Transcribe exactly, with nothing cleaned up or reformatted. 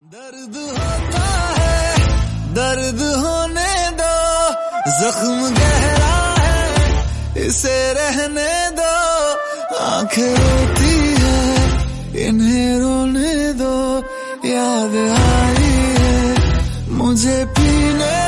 दर्द होता है, दर्द होने दो, जख्म गहरा है, इसे रहने दो। आंखें रोती है, इन्हें रोने दो। याद आई है मुझे पीने